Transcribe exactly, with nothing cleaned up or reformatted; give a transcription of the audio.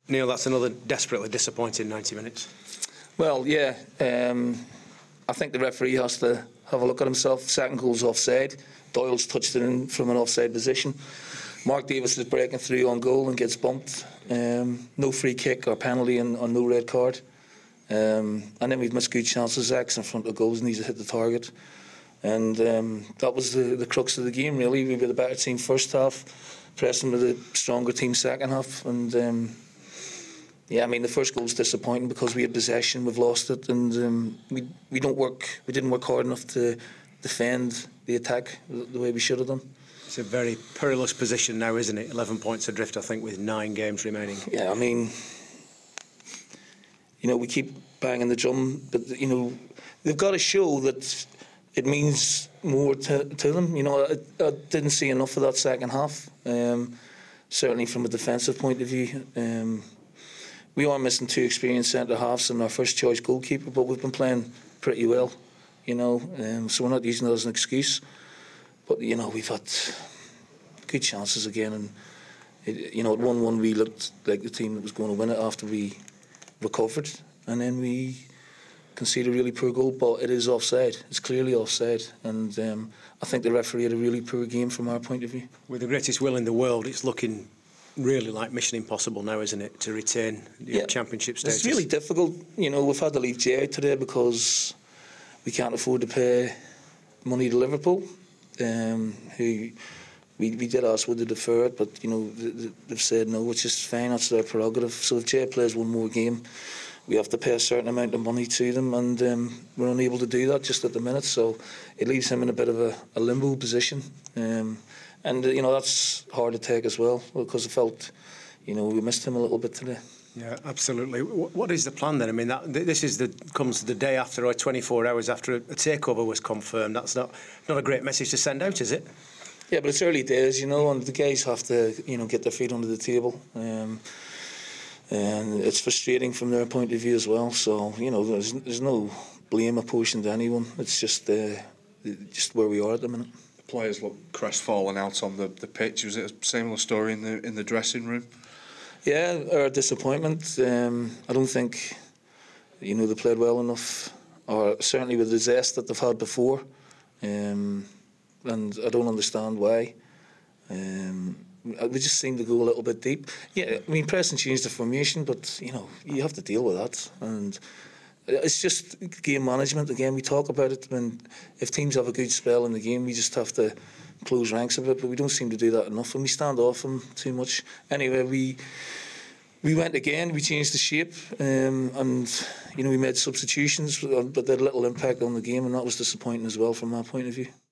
Neil, that's another desperately disappointing ninety minutes. Well, yeah, um, I think the referee has to have a look at himself. Second goal's offside. Doyle's touched it in from an offside position. Mark Davis is breaking through on goal and gets bumped. Um, no free kick or penalty and, and no red card. Um, and then we've missed good chances. X in front of goals needs to hit the target. And um, that was the, the crux of the game, really. We were the better team first half, pressing with a stronger team second half. And um, yeah, I mean, the first goal was disappointing because we had possession, we've lost it, and um, we we don't work. We didn't work hard enough to defend the attack the way we should have done. It's a very perilous position now, isn't it? Eleven points adrift, I think, with nine games remaining. Yeah, I mean, you know, we keep banging the drum, but you know, they've got to show that it means more to, to them. You know, I, I didn't see enough of that second half. Um, certainly from a defensive point of view. Um, We are missing two experienced centre-halves and our first-choice goalkeeper, but we've been playing pretty well, you know, um, so we're not using that as an excuse. But, you know, we've had good chances again, and, it, you know, at one one we looked like the team that was going to win it after we recovered, and then we conceded a really poor goal, but it is offside. It's clearly offside, and um, I think the referee had a really poor game from our point of view. With the greatest will in the world, it's looking really like mission impossible now, isn't it, to retain the yeah, championship status? It's really difficult. You know, we've had to leave Jay out today because we can't afford to pay money to Liverpool, um, who we, we did ask would they defer it, but, you know, they've said no, which is fine, that's their prerogative. So if Jay plays one more game, we have to pay a certain amount of money to them, and um, we're unable to do that just at the minute, so it leaves him in a bit of a, a limbo position. Um, And, uh, you know, that's hard to take as well, because I felt, you know, we missed him a little bit today. Yeah, absolutely. What is the plan then? I mean, that, this is the comes the day after, or twenty-four hours after a takeover was confirmed. That's not not a great message to send out, is it? Yeah, but it's early days, you know, and the guys have to, you know, get their feet under the table. Um, and it's frustrating from their point of view as well. So, you know, there's, there's no blame apportioned to anyone. It's just, uh, just where we are at the minute. Players look crestfallen out on the, the pitch. Was it a similar story in the in the dressing room? Yeah, our disappointment. Um, I don't think, you know, they played well enough, or certainly with the zest that they've had before. Um, and I don't understand why. Um, they just seem to go a little bit deep. Yeah, I mean, Preston changed the formation, but, you know, you have to deal with that. And it's just game management. Again, we talk about it when if teams have a good spell in the game, we just have to close ranks a bit, but we don't seem to do that enough, and we stand off them too much. Anyway, we we went again, we changed the shape, um, and, you know, we made substitutions, but they had little impact on the game, and that was disappointing as well from my point of view.